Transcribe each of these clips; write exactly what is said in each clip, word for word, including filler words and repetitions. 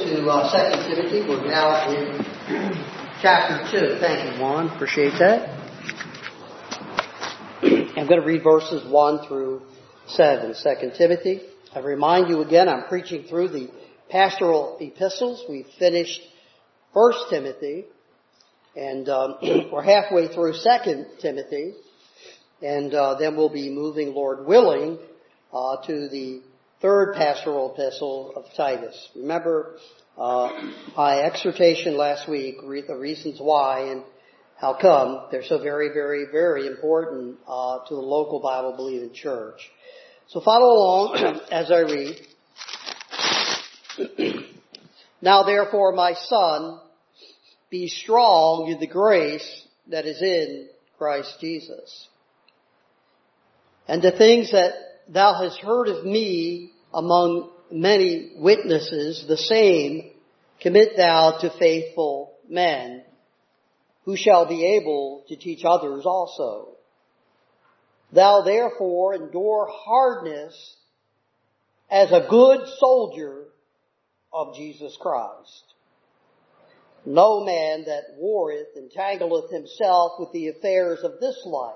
to uh, Second Timothy. We're now in chapter two. Thank you, Juan. Appreciate that. I'm going to read verses one through seven, Second Timothy. I remind you again, I'm preaching through the pastoral epistles. We finished First Timothy, and um, we're halfway through Second Timothy, and uh, then we'll be moving, Lord willing, uh, to the third pastoral epistle of Titus. Remember uh, my exhortation last week, re- the reasons why and how come they're so very, very, very important uh, to the local Bible-believing church. So follow along as I read. Now therefore, my son, be strong in the grace that is in Christ Jesus. And the things that thou hast heard of me among many witnesses, the same commit thou to faithful men, who shall be able to teach others also. Thou therefore endure hardness as a good soldier of Jesus Christ. No man that warreth entangleth himself with the affairs of this life,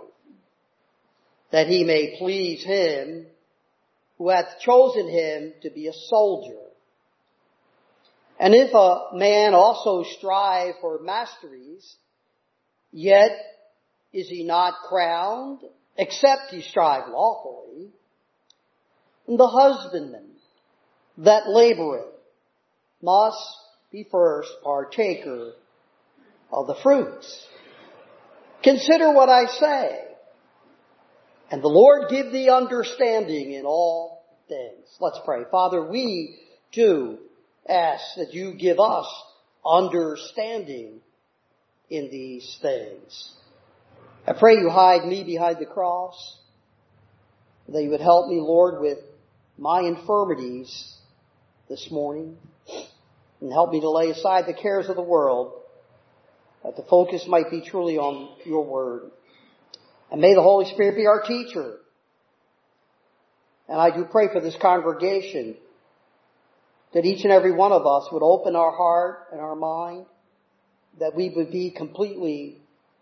that he may please him who hath chosen him to be a soldier. And if a man also strive for masteries, yet is he not crowned, except he strive lawfully. And the husbandman that laboreth must be first partaker of the fruits. Consider what I say, and the Lord give thee understanding in all things. Let's pray. Father, we do ask that you give us understanding in these things. I pray you hide me behind the cross, that you would help me, Lord, with my infirmities this morning, and help me to lay aside the cares of the world, that the focus might be truly on your word. And may the Holy Spirit be our teacher. And I do pray for this congregation, that each and every one of us would open our heart and our mind, that we would be completely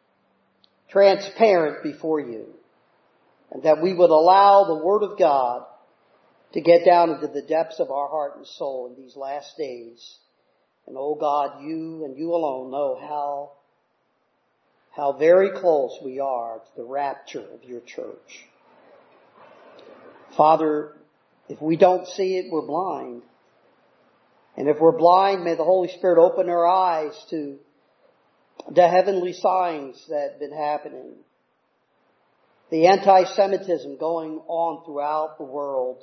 transparent before you, and that we would allow the Word of God to get down into the depths of our heart and soul in these last days. And oh God, you and you alone know how, how very close we are to the rapture of your church. Father, if we don't see it, we're blind. And if we're blind, may the Holy Spirit open our eyes to the heavenly signs that have been happening. The anti-Semitism going on throughout the world.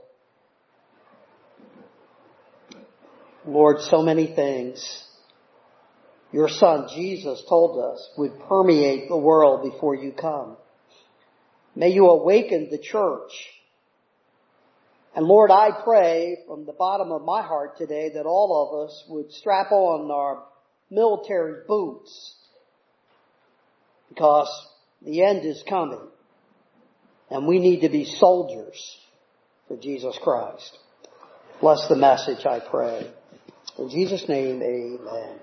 Lord, so many things your Son, Jesus, told us would permeate the world before you come. May you awaken the church. And Lord, I pray from the bottom of my heart today that all of us would strap on our military boots, because the end is coming, and we need to be soldiers for Jesus Christ. Bless the message, I pray. In Jesus' name, amen.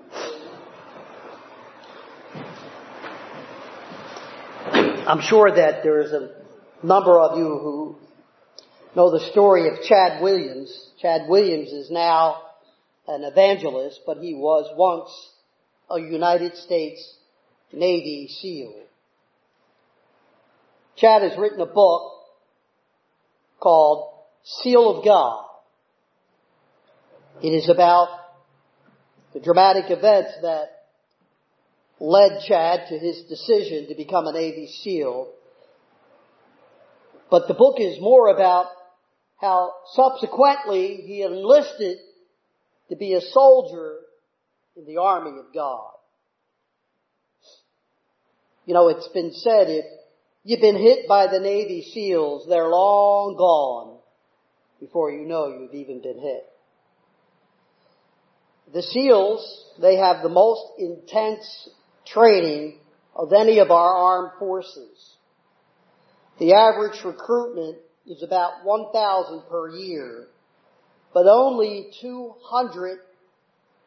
I'm sure that there is a number of you who know the story of Chad Williams. Chad Williams is now an evangelist, but he was once a United States Navy SEAL. Chad has written a book called Seal of God. It is about the dramatic events that led Chad to his decision to become a Navy SEAL. But the book is more about how subsequently he enlisted to be a soldier in the army of God. You know, it's been said, if you've been hit by the Navy SEALs, they're long gone before you know you've even been hit. The SEALs, they have the most intense training of any of our armed forces. The average recruitment is about one thousand per year, but only two hundred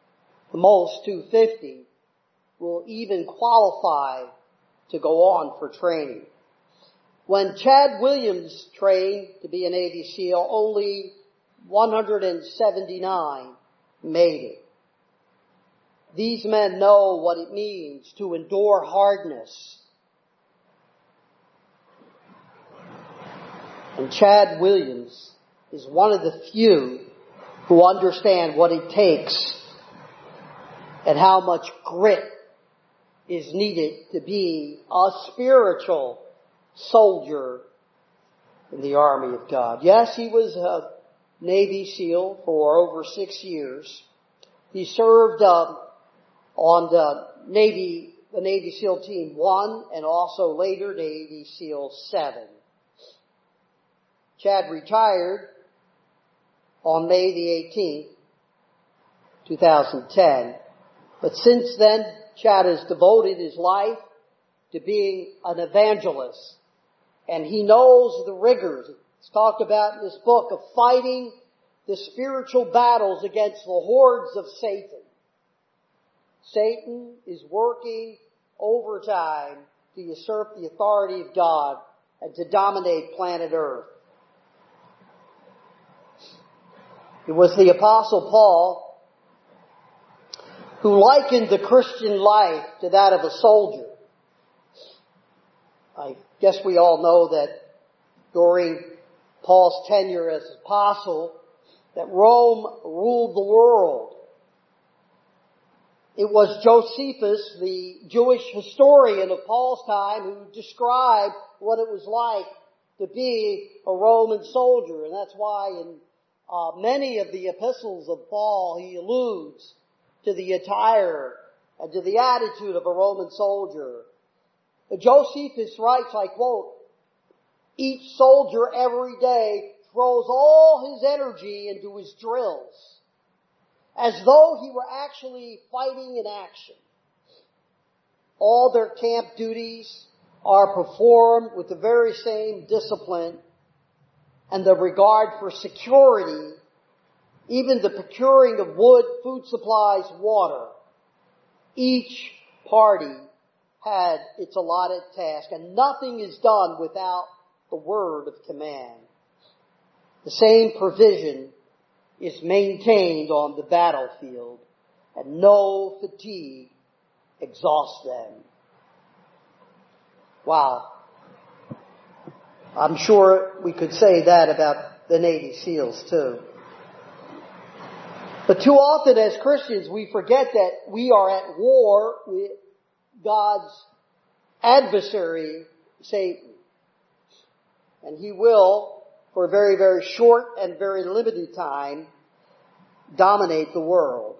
the most two hundred fifty, will even qualify to go on for training. When Chad Williams trained to be a Navy SEAL, only one hundred seventy-nine made it. These men know what it means to endure hardness. And Chad Williams is one of the few who understand what it takes and how much grit is needed to be a spiritual soldier in the army of God. Yes, he was a Navy SEAL for over six years. He served uh, on the Navy, the Navy SEAL Team one and also later Navy SEAL seven. Chad retired on May the eighteenth, two thousand ten. But since then, Chad has devoted his life to being an evangelist. And he knows the rigors, it's talked about in this book, of fighting the spiritual battles against the hordes of Satan. Satan is working overtime to usurp the authority of God and to dominate planet Earth. It was the Apostle Paul who likened the Christian life to that of a soldier. I guess we all know that during Paul's tenure as apostle, that Rome ruled the world. It was Josephus, the Jewish historian of Paul's time, who described what it was like to be a Roman soldier. And that's why in uh, many of the epistles of Paul, he alludes to the attire and to the attitude of a Roman soldier. Josephus writes, I quote, each soldier every day throws all his energy into his drills, as though he were actually fighting in action. All their camp duties are performed with the very same discipline and the regard for security, even the procuring of wood, food supplies, water. Each party had its allotted task, and nothing is done without the word of command. The same provision is maintained on the battlefield, and no fatigue exhausts them. Wow. I'm sure we could say that about the Navy SEALs too. But too often as Christians we forget that we are at war with God's adversary, Satan. And he will, for a very, very short and very limited time, dominate the world.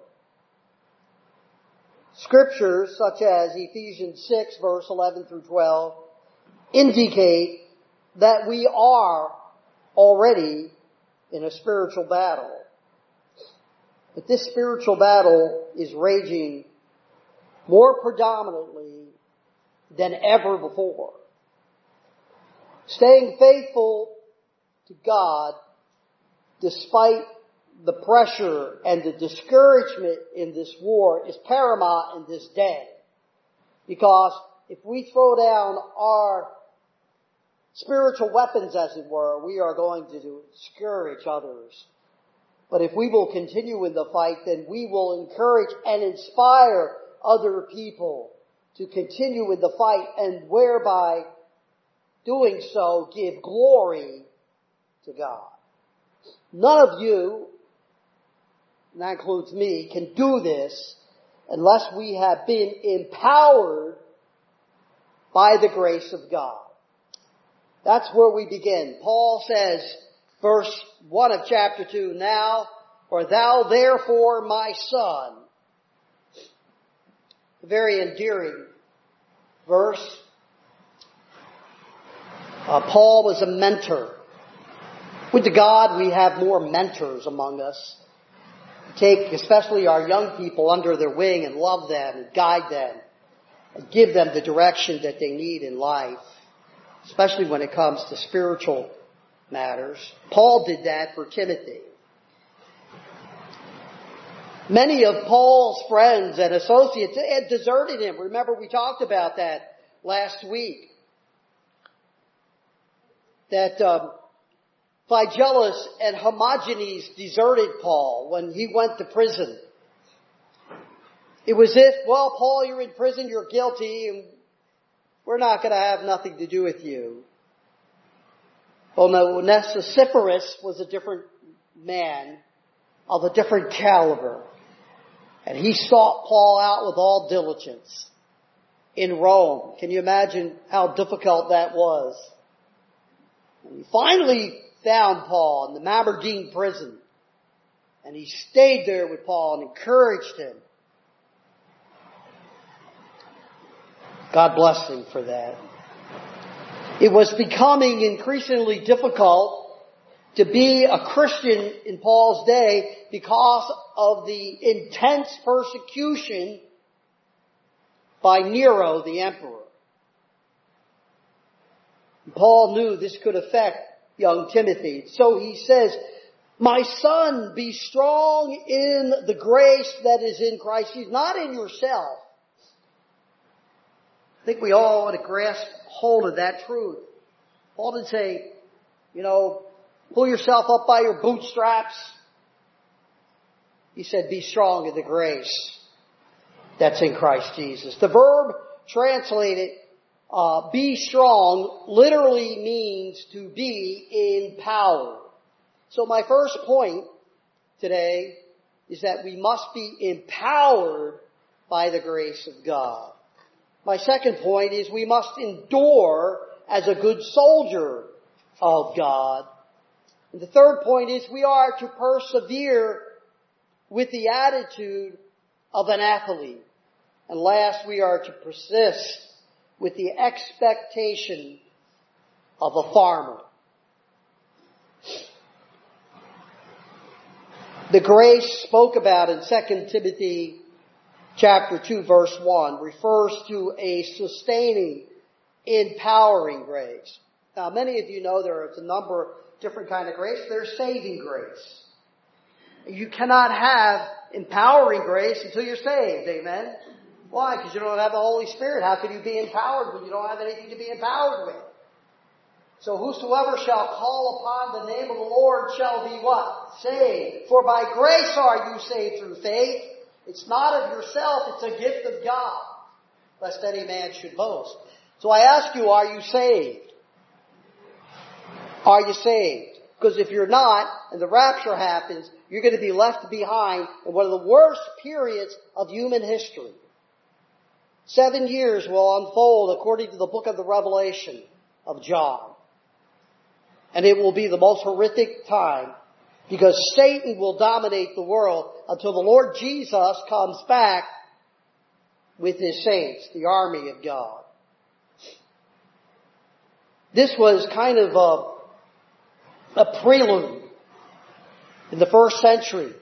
Scriptures such as Ephesians six, verse eleven through twelve, indicate that we are already in a spiritual battle. But this spiritual battle is raging more predominantly than ever before. Staying faithful to God despite the pressure and the discouragement in this war is paramount in this day. Because if we throw down our spiritual weapons, as it were, we are going to discourage others. But if we will continue in the fight, then we will encourage and inspire other people to continue in the fight, and whereby doing so give glory to God. None of you, and that includes me, can do this unless we have been empowered by the grace of God. That's where we begin. Paul says, verse one of chapter two, now, for thou therefore, my son. A very endearing verse. Uh, Paul was a mentor. Would to God we have more mentors among us. Take especially our young people under their wing and love them and guide them and give them the direction that they need in life, especially when it comes to spiritual matters. Paul did that for Timothy. Many of Paul's friends and associates had deserted him. Remember, we talked about that last week. That um, Phygellus and Hermogenes deserted Paul when he went to prison. It was if, well, Paul, you're in prison, you're guilty, and we're not going to have nothing to do with you. Well, no, Onesiphorus was a different man of a different caliber. And he sought Paul out with all diligence in Rome. Can you imagine how difficult that was? And he finally found Paul in the Mamertine prison. And he stayed there with Paul and encouraged him. God bless him for that. It was becoming increasingly difficult to be a Christian in Paul's day because of the intense persecution by Nero, the emperor. Paul knew this could affect young Timothy. So he says, my son, be strong in the grace that is in Christ Jesus, not in yourself. I think we all ought to grasp hold of that truth. Paul didn't say, you know, pull yourself up by your bootstraps. He said, be strong in the grace that's in Christ Jesus. The verb translated, uh, be strong, literally means to be empowered. So my first point today is that we must be empowered by the grace of God. My second point is we must endure as a good soldier of God. And the third point is we are to persevere with the attitude of an athlete. And last, we are to persist with the expectation of a farmer. The grace spoke about in Second Timothy chapter two, verse one, refers to a sustaining, empowering grace. Now, many of you know there is a number of different kind of grace. There's saving grace. You cannot have empowering grace until you're saved. Amen? Why? Because you don't have the Holy Spirit. How can you be empowered when you don't have anything to be empowered with? So whosoever shall call upon the name of the Lord shall be what? Saved. For by grace are you saved through faith. It's not of yourself, it's a gift of God, lest any man should boast. So I ask you, are you saved? Are you saved? Because if you're not, and the rapture happens, you're going to be left behind in one of the worst periods of human history. Seven years will unfold according to the book of the Revelation of John. And it will be the most horrific time because Satan will dominate the world until the Lord Jesus comes back with His saints, the army of God. This was kind of a, a prelude in the first century.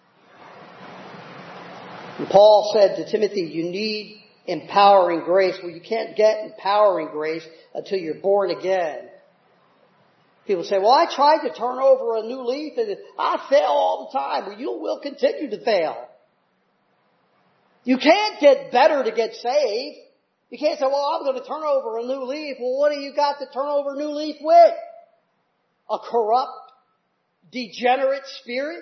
And Paul said to Timothy, you need empowering grace. Well, you can't get empowering grace until you're born again. People say, well, I tried to turn over a new leaf and I fail all the time. Well, you will continue to fail. You can't get better to get saved. You can't say, well, I'm going to turn over a new leaf. Well, what do you got to turn over a new leaf with? A corrupt, degenerate spirit?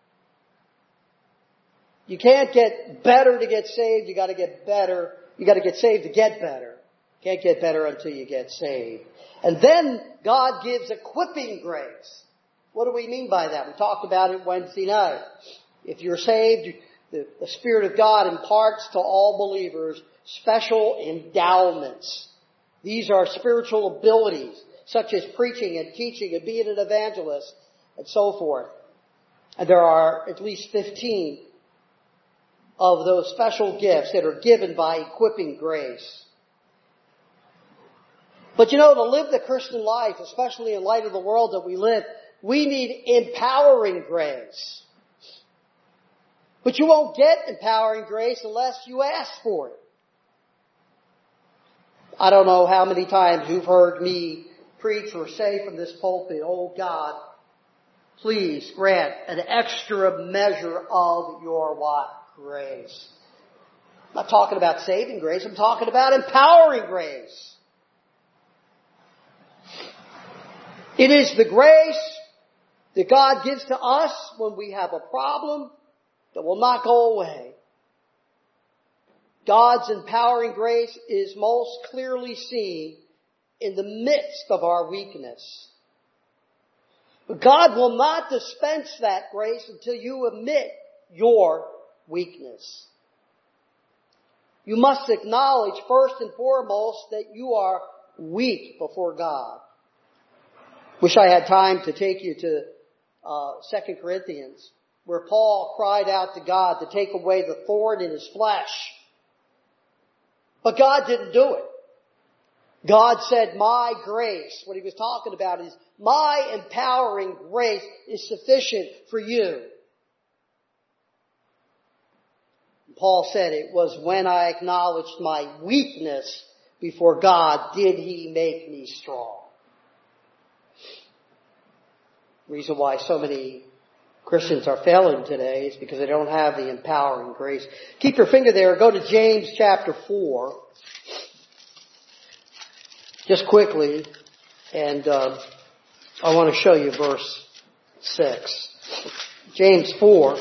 You can't get better to get saved. You got to get better. You got to get saved to get better. Can't get better until you get saved. And then God gives equipping grace. What do we mean by that? We talked about it Wednesday night. If you're saved, the, the Spirit of God imparts to all believers special endowments. These are spiritual abilities, such as preaching and teaching and being an evangelist and so forth. And there are at least fifteen of those special gifts that are given by equipping grace. But you know, to live the Christian life, especially in light of the world that we live, we need empowering grace. But you won't get empowering grace unless you ask for it. I don't know how many times you've heard me preach or say from this pulpit, oh God, please grant an extra measure of your what? Grace. I'm not talking about saving grace. I'm talking about empowering grace. It is the grace that God gives to us when we have a problem that will not go away. God's empowering grace is most clearly seen in the midst of our weakness. But God will not dispense that grace until you admit your weakness. You must acknowledge first and foremost that you are weak before God. Wish I had time to take you to uh, Second Corinthians, where Paul cried out to God to take away the thorn in his flesh. But God didn't do it. God said, my grace, what he was talking about is, my empowering grace is sufficient for you. Paul said it was when I acknowledged my weakness before God did he make me strong. The reason why so many Christians are failing today is because they don't have the empowering grace. Keep your finger there. Go to James chapter four. Just quickly. And uh, I want to show you verse six. James four.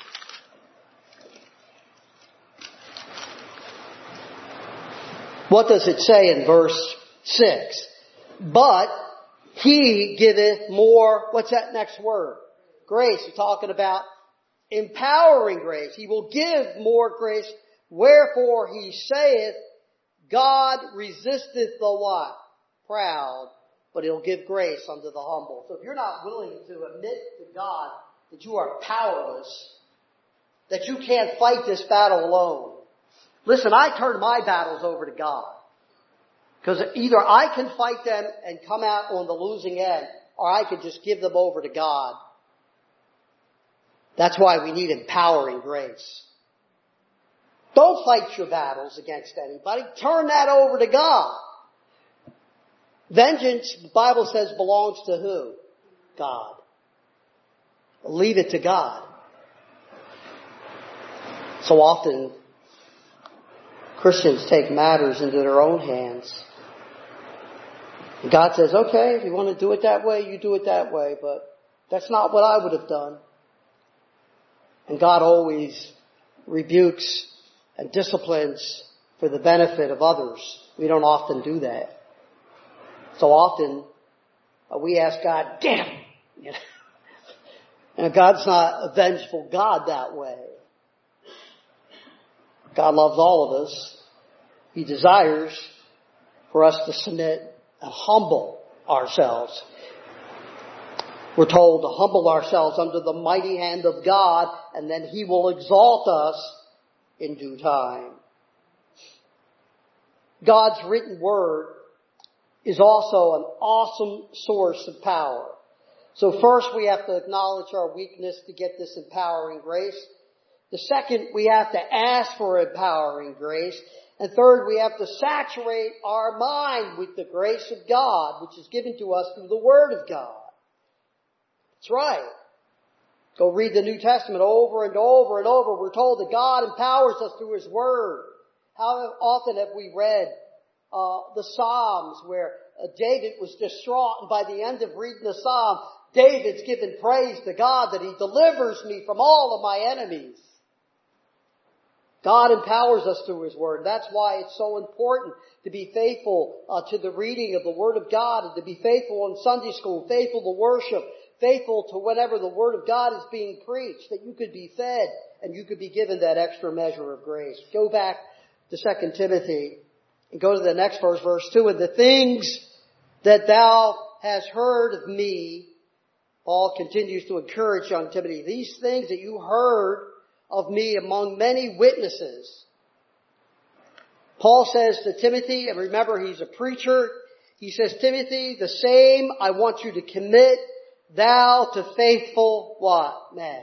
What does it say in verse six? But he giveth more, what's that next word? Grace. We're talking about empowering grace. He will give more grace. Wherefore he saith, God resisteth the what? Proud. But he'll give grace unto the humble. So if you're not willing to admit to God that you are powerless, that you can't fight this battle alone. Listen, I turn my battles over to God. Because either I can fight them and come out on the losing end, or I could just give them over to God. That's why we need empowering grace. Don't fight your battles against anybody. Turn that over to God. Vengeance, the Bible says, belongs to who? God. Leave it to God. So often, Christians take matters into their own hands. And God says, okay, if you want to do it that way, you do it that way, but that's not what I would have done. And God always rebukes and disciplines for the benefit of others. We don't often do that. So often, uh, we ask God, damn! You know? And God's not a vengeful God that way. God loves all of us. He desires for us to submit and humble ourselves. We're told to humble ourselves under the mighty hand of God, and then He will exalt us in due time. God's written word is also an awesome source of power. So first we have to acknowledge our weakness to get this empowering grace. The second, we have to ask for empowering grace. And third, we have to saturate our mind with the grace of God, which is given to us through the Word of God. That's right. Go read the New Testament over and over and over. We're told that God empowers us through His Word. How often have we read uh, the Psalms where uh, David was distraught, and by the end of reading the Psalm, David's given praise to God that He delivers me from all of my enemies. God empowers us through His Word. That's why it's so important to be faithful uh, to the reading of the Word of God, and to be faithful in Sunday school, faithful to worship, faithful to whenever the Word of God is being preached, that you could be fed and you could be given that extra measure of grace. Go back to Second Timothy and go to the next verse, verse two. And the things that thou hast heard of me, Paul continues to encourage young Timothy, these things that you heard of me among many witnesses. Paul says to Timothy, and remember he's a preacher, he says, Timothy, the same I want you to commit thou to faithful what? Men.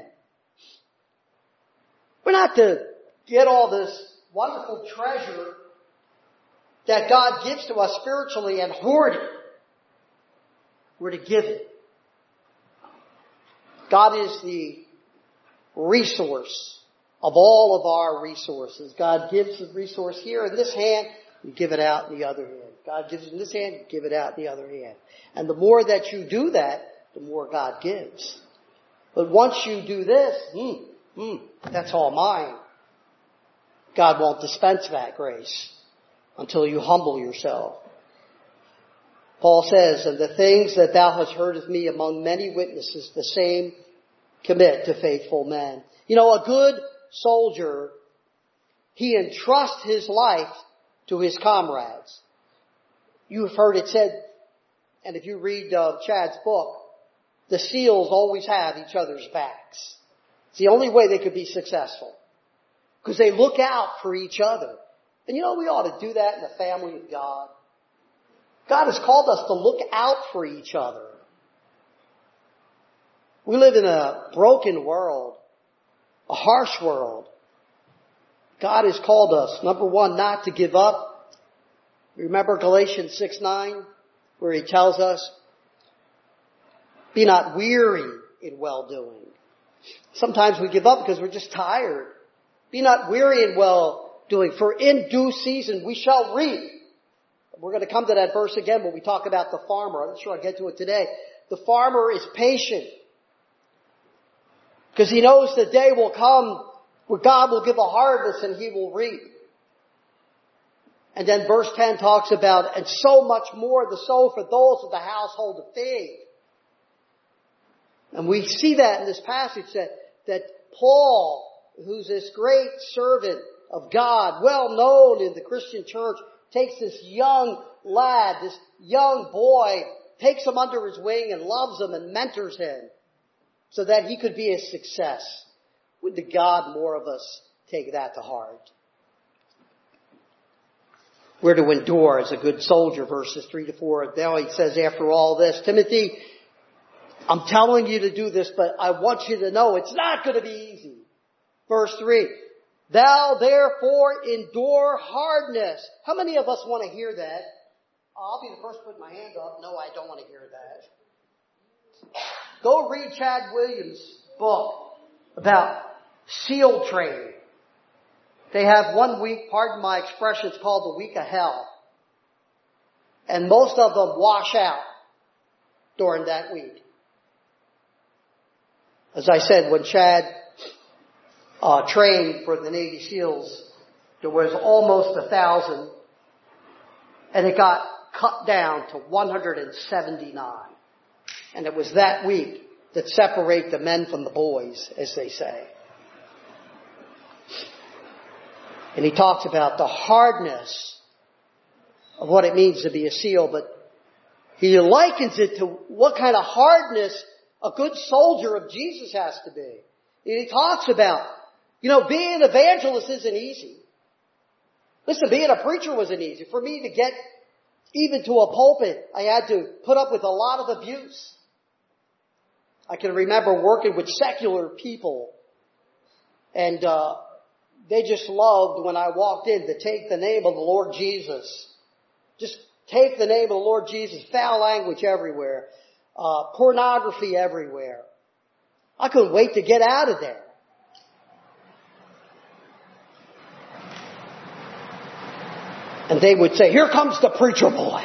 We're not to get all this wonderful treasure that God gives to us spiritually and hoard it. We're to give it. God is the resource of all of our resources. God gives the resource here in this hand, you give it out in the other hand. God gives it in this hand, you give it out in the other hand. And the more that you do that, the more God gives. But once you do this, hmm, hmm, that's all mine. God won't dispense that grace until you humble yourself. Paul says, and the things that thou hast heard of me among many witnesses, the same commit to faithful men. You know, a good soldier, he entrusts his life to his comrades. You've heard it said, and if you read uh, Chad's book, the SEALs always have each other's backs. It's the only way they could be successful. Because they look out for each other. And you know, we ought to do that in the family of God. God has called us to look out for each other. We live in a broken world, a harsh world. God has called us, number one, not to give up. Remember Galatians six nine, where he tells us, be not weary in well-doing. Sometimes we give up because we're just tired. Be not weary in well-doing, for in due season we shall reap. We're going to come to that verse again when we talk about the farmer. I'm not sure I'll get to it today. The farmer is patient because he knows the day will come where God will give a harvest and he will reap. And then verse ten talks about, and so much more the sow for those of the household of faith. And we see that in this passage that, that Paul, who's this great servant of God, well known in the Christian church, takes this young lad, this young boy, takes him under his wing and loves him and mentors him so that he could be a success. Would to God more of us take that to heart? We're to endure as a good soldier, verses three to four. Now he says, after all this, Timothy, I'm telling you to do this, but I want you to know it's not going to be easy. Verse three, thou therefore endure hardness. How many of us want to hear that? I'll be the first to put my hand up. No, I don't want to hear that. Go read Chad Williams' book about SEAL training. They have one week, pardon my expression, it's called the week of hell. And most of them wash out during that week. As I said, when Chad uh, trained for the Navy SEALs, there was almost a thousand, and it got cut down to one hundred seventy-nine. And it was that week that separate the men from the boys, as they say. And he talks about the hardness of what it means to be a SEAL, but he likens it to what kind of hardness a good soldier of Jesus has to be. And he talks about, you know, being an evangelist isn't easy. Listen, being a preacher wasn't easy. For me to get even to a pulpit, I had to put up with a lot of abuse. I can remember working with secular people, and uh they just loved when I walked in to take the name of the Lord Jesus. Just take the name of the Lord Jesus. Foul language everywhere. Uh, pornography everywhere. I couldn't wait to get out of there. And they would say, here comes the preacher boy.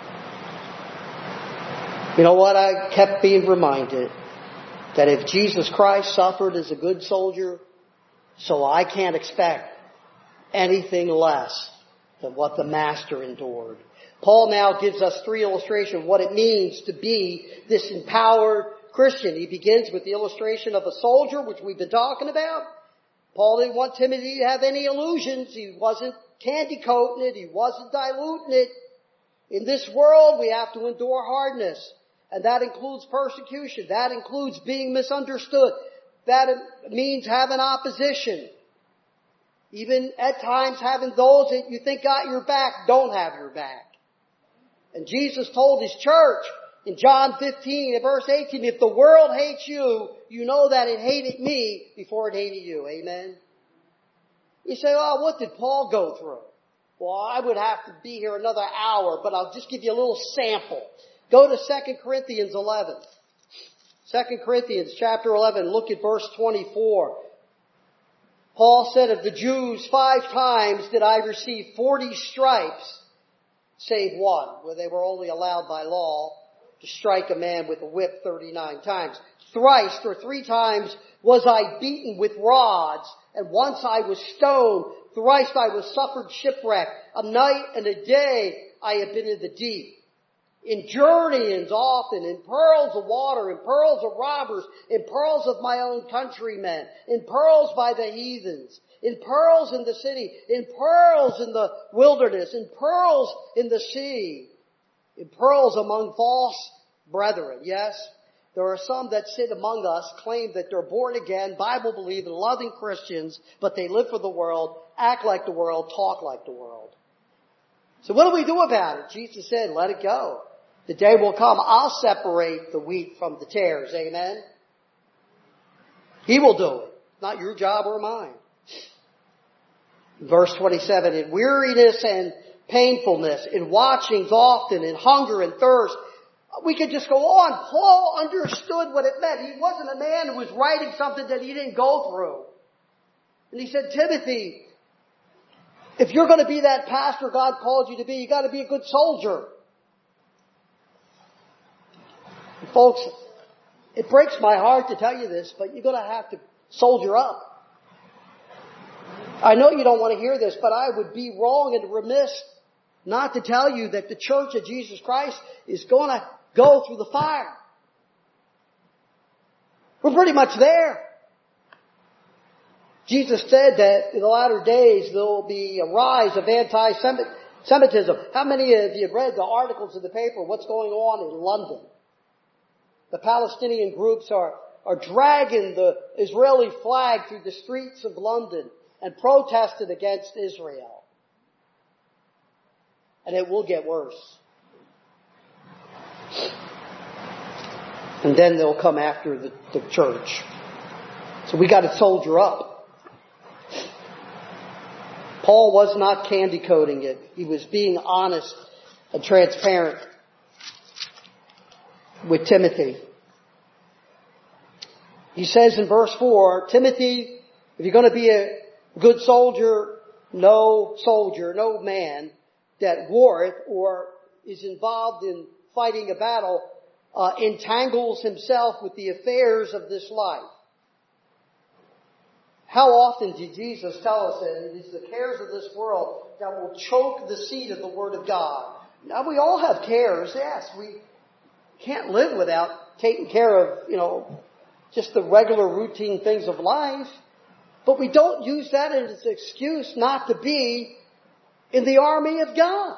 You know what? I kept being reminded that if Jesus Christ suffered as a good soldier, so I can't expect anything less than what the Master endured. Paul now gives us three illustrations of what it means to be this empowered Christian. He begins with the illustration of a soldier, which we've been talking about. Paul didn't want Timothy to have any illusions. He wasn't candy coating it. He wasn't diluting it. In this world, we have to endure hardness. And that includes persecution. That includes being misunderstood. That means having opposition. Even at times having those that you think got your back don't have your back. And Jesus told His church in John fifteen and verse eighteen, if the world hates you, you know that it hated me before it hated you. Amen? You say, oh, what did Paul go through? Well, I would have to be here another hour, but I'll just give you a little sample. Go to Second Corinthians eleven. Second Corinthians chapter eleven, look at verse twenty-four. Paul said of the Jews, five times did I receive forty stripes, save one, where they were only allowed by law to strike a man with a whip thirty-nine times. Thrice or three times was I beaten with rods, and once I was stoned. Thrice I was suffered shipwreck. A night and a day I have been in the deep. In journeyings often, in pearls of water, in pearls of robbers, in pearls of my own countrymen, in pearls by the heathens, in pearls in the city, in pearls in the wilderness, in pearls in the sea, in pearls among false brethren. Yes, there are some that sit among us, claim that they're born again, Bible-believing, loving Christians, but they live for the world, act like the world, talk like the world. So what do we do about it? Jesus said, let it go. The day will come, I'll separate the wheat from the tares. Amen? He will do it. Not your job or mine. Verse twenty-seven, in weariness and painfulness, in watchings often, in hunger and thirst. We could just go on. Paul understood what it meant. He wasn't a man who was writing something that he didn't go through. And he said, Timothy, if you're going to be that pastor God called you to be, you got to be a good soldier. And folks, it breaks my heart to tell you this, but you're going to have to soldier up. I know you don't want to hear this, but I would be wrong and remiss not to tell you that the Church of Jesus Christ is going to go through the fire. We're pretty much there. Jesus said that in the latter days there will be a rise of anti-Semitism. How many of you have read the articles in the paper? What's going on in London? The Palestinian groups are, are dragging the Israeli flag through the streets of London and protested against Israel. And it will get worse. And then they'll come after the, the church. So we got to soldier up. Paul was not candy coating it. He was being honest and transparent with Timothy. He says in verse four, Timothy, if you're going to be a good soldier, no soldier, no man that warreth or is involved in fighting a battle uh, entangles himself with the affairs of this life. How often did Jesus tell us that it is the cares of this world that will choke the seed of the Word of God? Now, we all have cares, yes. We can't live without taking care of, you know, just the regular routine things of life. But we don't use that as an excuse not to be in the army of God.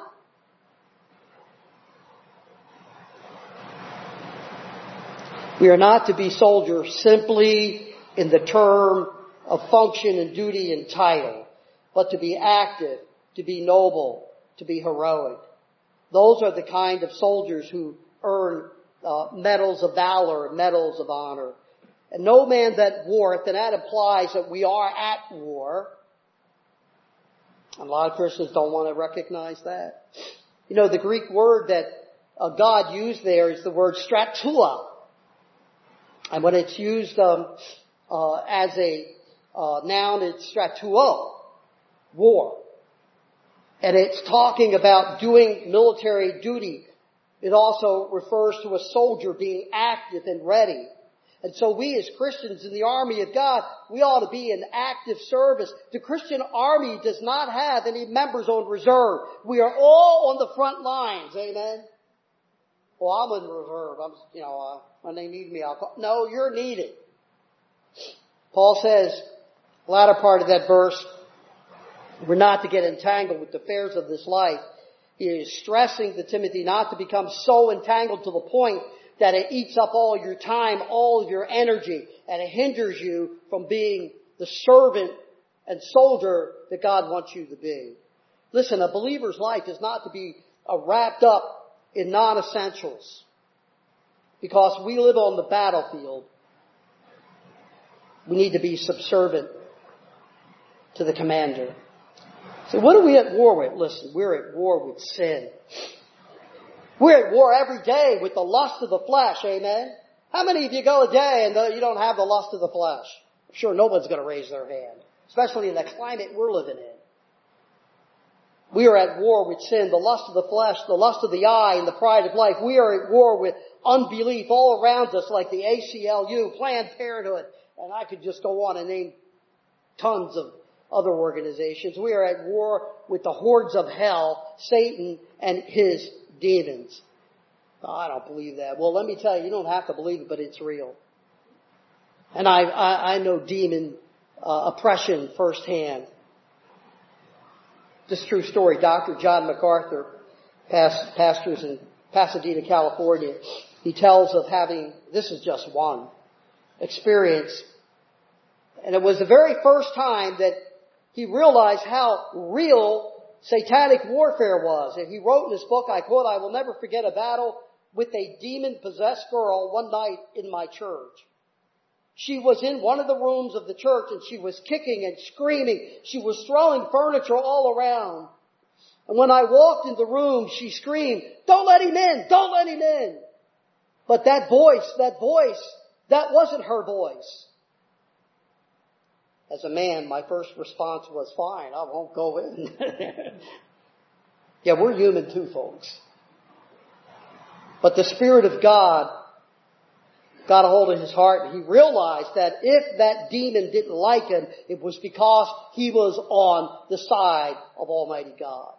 We are not to be soldiers simply in the term of function and duty and title, but to be active, to be noble, to be heroic. Those are the kind of soldiers who earn uh, medals of valor, medals of honor. And no man that warreth, and that implies that we are at war. And a lot of Christians don't want to recognize that. You know, the Greek word that uh, God used there is the word stratua. And when it's used um, uh, as a uh, noun, it's stratuo, war. And it's talking about doing military duty. It also refers to a soldier being active and ready. And so we as Christians in the army of God, we ought to be in active service. The Christian army does not have any members on reserve. We are all on the front lines. Amen? Well, I'm in reserve. I'm, you know, uh, when they need me, I'll call. No, you're needed. Paul says, the latter part of that verse, we're not to get entangled with the affairs of this life. He is stressing to Timothy not to become so entangled to the point that it eats up all your time, all of your energy, and it hinders you from being the servant and soldier that God wants you to be. Listen, a believer's life is not to be uh, wrapped up in non-essentials. Because we live on the battlefield, we need to be subservient to the commander. So what are we at war with? Listen, we're at war with sin. We're at war every day with the lust of the flesh, amen? How many of you go a day and you don't have the lust of the flesh? I'm sure nobody's going to raise their hand, especially in the climate we're living in. We are at war with sin, the lust of the flesh, the lust of the eye, and the pride of life. We are at war with unbelief all around us, like the A C L U, Planned Parenthood, and I could just go on and name tons of other organizations. We are at war with the hordes of hell, Satan and his demons. Oh, I don't believe that. Well, let me tell you, you don't have to believe it, but it's real. And I, I, I know demon uh, oppression firsthand. This is a true story. Doctor John MacArthur, past, pastors in Pasadena, California, he tells of having, this is just one experience, and it was the very first time that he realized how real satanic warfare was. And he wrote in his book, I quote, "I will never forget a battle with a demon-possessed girl one night in my church. She was in one of the rooms of the church and she was kicking and screaming. She was throwing furniture all around. And when I walked in the room, she screamed, 'Don't let him in! Don't let him in!' But that voice, that voice, that wasn't her voice. As a man, my first response was, fine, I won't go in." Yeah, we're human too, folks. But the Spirit of God got a hold of his heart, and he realized that if that demon didn't like him, it was because he was on the side of Almighty God.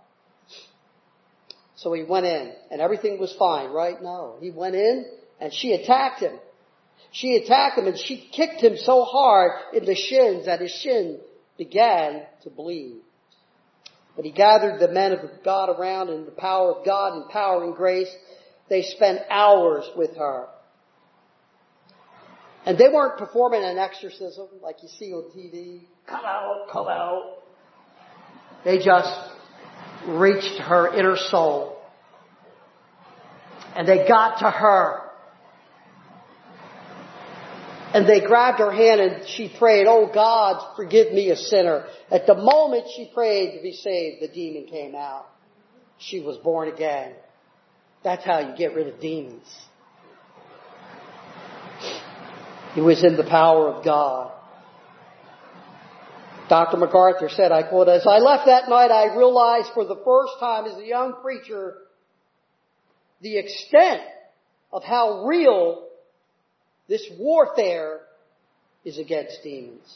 So he went in, and everything was fine, right? No. He went in, and she attacked him. She attacked him, and she kicked him so hard in the shins that his shin began to bleed. But he gathered the men of God around in the power of God and power and grace. They spent hours with her. And they weren't performing an exorcism like you see on T V. Come out, come out. They just reached her inner soul. And they got to her. And they grabbed her hand and she prayed, "Oh God, forgive me a sinner." At the moment she prayed to be saved, the demon came out. She was born again. That's how you get rid of demons. It was in the power of God. Doctor MacArthur said, I quote, "As I left that night, I realized for the first time as a young preacher the extent of how real this warfare is against demons."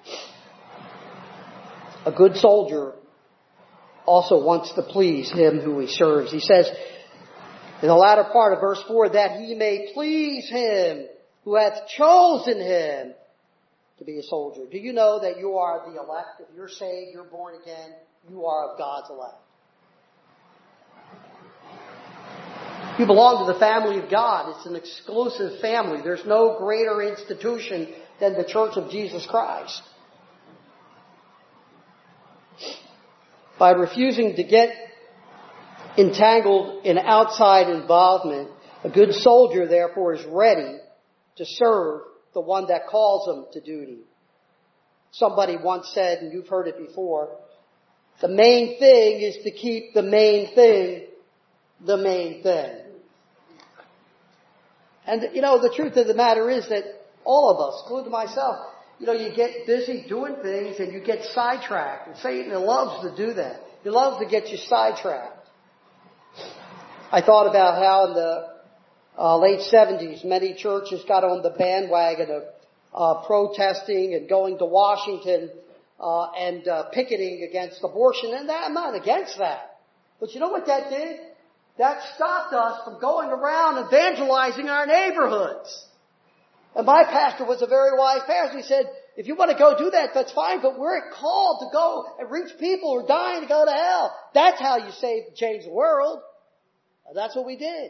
A good soldier also wants to please him who he serves. He says in the latter part of verse four, "that he may please him who hath chosen him to be a soldier." Do you know that you are the elect? If you're saved, you're born again, you are of God's elect. You belong to the family of God. It's an exclusive family. There's no greater institution than the Church of Jesus Christ. By refusing to get entangled in outside involvement, a good soldier, therefore, is ready to serve the one that calls him to duty. Somebody once said, and you've heard it before, the main thing is to keep the main thing the main thing. And, you know, the truth of the matter is that all of us, including myself, you know, you get busy doing things and you get sidetracked. And Satan loves to do that. He loves to get you sidetracked. I thought about how in the uh, late seventies, many churches got on the bandwagon of uh, protesting and going to Washington uh, and uh, picketing against abortion. And that, I'm not against that. But you know what that did? That stopped us from going around evangelizing our neighborhoods. And my pastor was a very wise pastor. He said, if you want to go do that, that's fine, but we're called to go and reach people who are dying to go to hell. That's how you save, change the world. And that's what we did.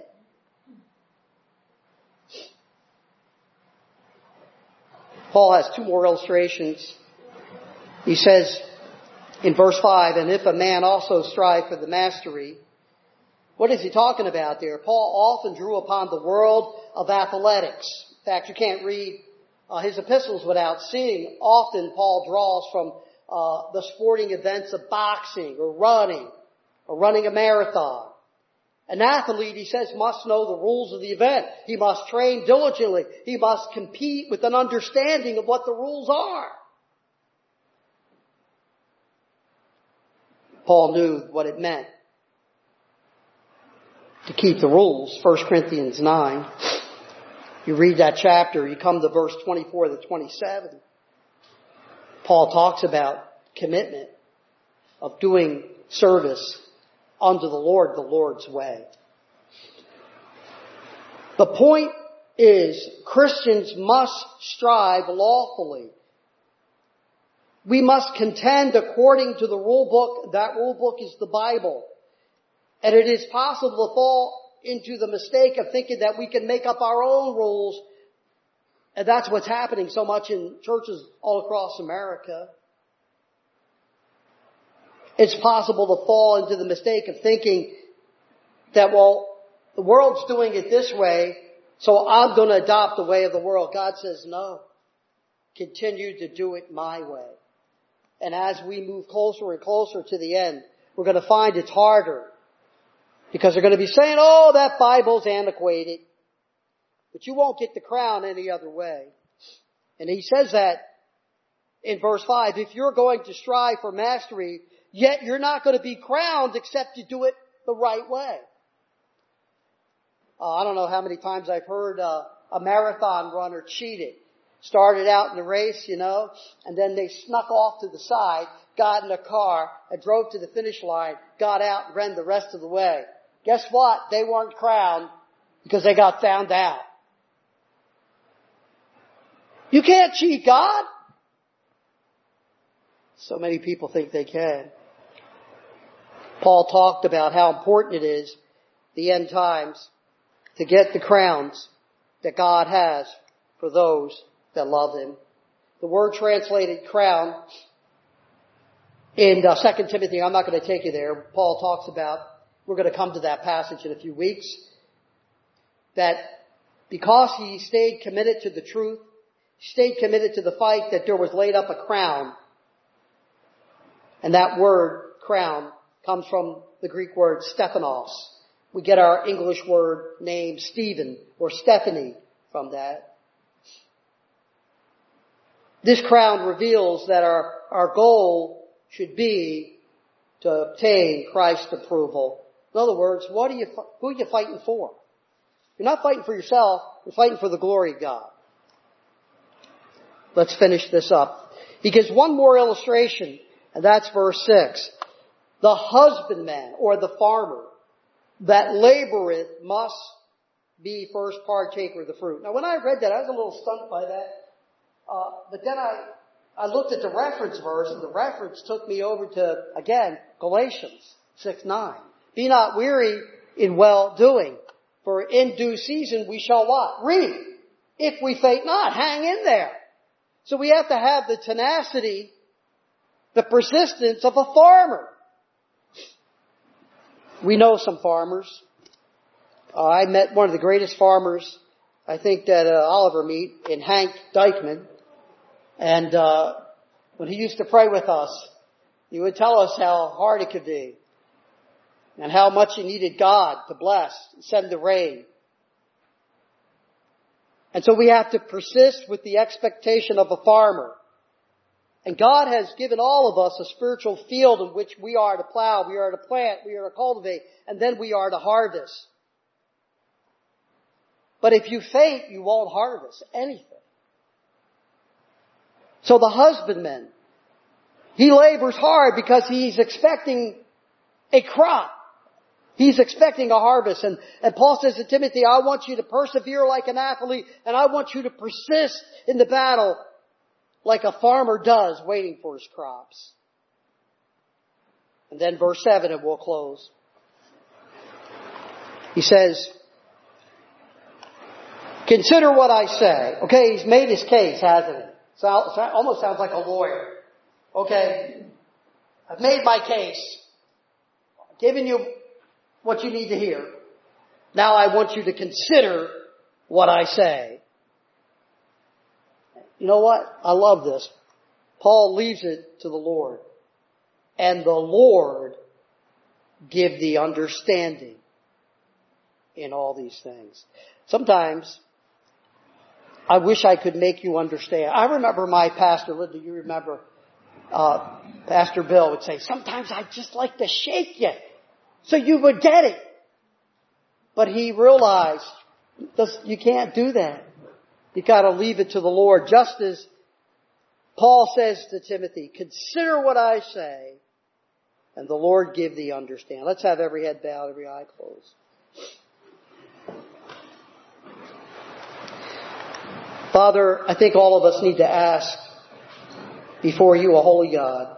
Paul has two more illustrations. He says in verse five, "And if a man also strive for the mastery," what is he talking about there? Paul often drew upon the world of athletics. In fact, you can't read uh, his epistles without seeing often Paul draws from uh, the sporting events of boxing or running or running a marathon. An athlete, he says, must know the rules of the event. He must train diligently. He must compete with an understanding of what the rules are. Paul knew what it meant to keep the rules. First Corinthians nine. You read that chapter, you come to verse twenty-four to twenty-seven. Paul talks about commitment of doing service unto the Lord the Lord's way. The point is, Christians must strive lawfully. We must contend according to the rule book. That rule book is the Bible. And it is possible to fall into the mistake of thinking that we can make up our own rules. And that's what's happening so much in churches all across America. It's possible to fall into the mistake of thinking that, well, the world's doing it this way, so I'm going to adopt the way of the world. God says, no. Continue to do it my way. And as we move closer and closer to the end, we're going to find it's harder. Because they're going to be saying, oh, that Bible's antiquated. But you won't get the crown any other way. And he says that in verse five. If you're going to strive for mastery, yet you're not going to be crowned except you do it the right way. Uh, I don't know how many times I've heard uh, a marathon runner cheated. Started out in the race, you know, and then they snuck off to the side, got in a car, and drove to the finish line, got out and ran the rest of the way. Guess what? They weren't crowned because they got found out. You can't cheat God. So many people think they can. Paul talked about how important it is, the end times, to get the crowns that God has for those that love Him. The word translated crown in uh, Second Timothy, I'm not going to take you there. Paul talks about, we're going to come to that passage in a few weeks, that because he stayed committed to the truth, stayed committed to the fight, that there was laid up a crown. And that word, crown, comes from the Greek word Stephanos. We get our English word name Stephen or Stephanie from that. This crown reveals that our, our goal should be to obtain Christ's approval. In other words, what are you, who are you fighting for? You're not fighting for yourself, you're fighting for the glory of God. Let's finish this up. He gives one more illustration, and that's verse six. The husbandman, or the farmer, that laboreth must be first partaker of the fruit. Now when I read that, I was a little stunned by that. Uh, but then I, I looked at the reference verse, and the reference took me over to, again, Galatians six nine. Be not weary in well-doing, for in due season we shall what? Reap. If we faint not. Hang in there. So we have to have the tenacity, the persistence of a farmer. We know some farmers. Uh, I met one of the greatest farmers, I think, that uh, I'll ever meet, in Hank Dykeman. And uh when he used to pray with us, he would tell us how hard it could be and how much he needed God to bless and send the rain. And so we have to persist with the expectation of a farmer. And God has given all of us a spiritual field in which we are to plow, we are to plant, we are to cultivate, and then we are to harvest. But if you faint, you won't harvest anything. So the husbandman, he labors hard because he's expecting a crop. He's expecting a harvest. And, and Paul says to Timothy, I want you to persevere like an athlete, and I want you to persist in the battle like a farmer does, waiting for his crops. And then verse seven, and we'll close. He says, consider what I say. Okay, he's made his case, hasn't he? So, so almost sounds like a lawyer. Okay, I've made my case. I've given you what you need to hear. Now I want you to consider what I say. You know what? I love this. Paul leaves it to the Lord. And the Lord give thee understanding in all these things. Sometimes I wish I could make you understand. I remember my pastor, Linda, you remember, uh, Pastor Bill would say, sometimes I'd just like to shake you so you would get it. But he realized you can't do that. You got to leave it to the Lord. Just as Paul says to Timothy, consider what I say, and the Lord give thee understand. Let's have every head bowed, every eye closed. Father, I think all of us need to ask before you, a holy God,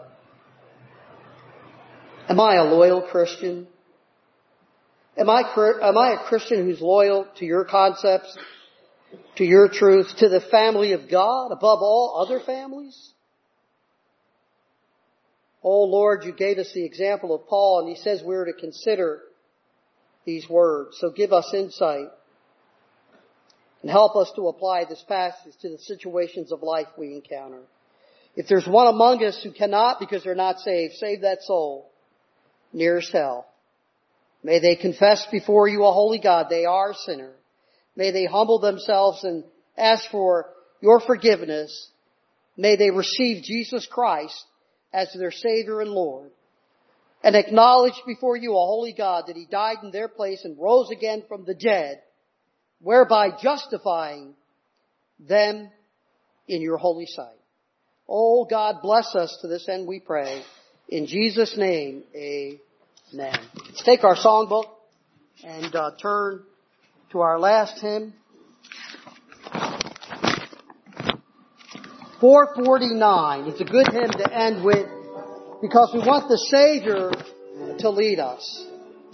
am I a loyal Christian? Am I, am I a Christian who's loyal to your concepts, to your truth, to the family of God above all other families? Oh Lord, you gave us the example of Paul, and he says we're to consider these words. So give us insight and help us to apply this passage to the situations of life we encounter. If there's one among us who cannot because they're not saved, save that soul nearest hell. May they confess before you, a holy God, they are a sinner. May they humble themselves and ask for your forgiveness. May they receive Jesus Christ as their Savior and Lord, and acknowledge before you, a holy God, that He died in their place and rose again from the dead, whereby justifying them in your holy sight. Oh God, bless us to this end, we pray. In Jesus' name, amen. Let's take our songbook and uh, turn to our last hymn. four forty-nine. It's a good hymn to end with because we want the Savior to lead us.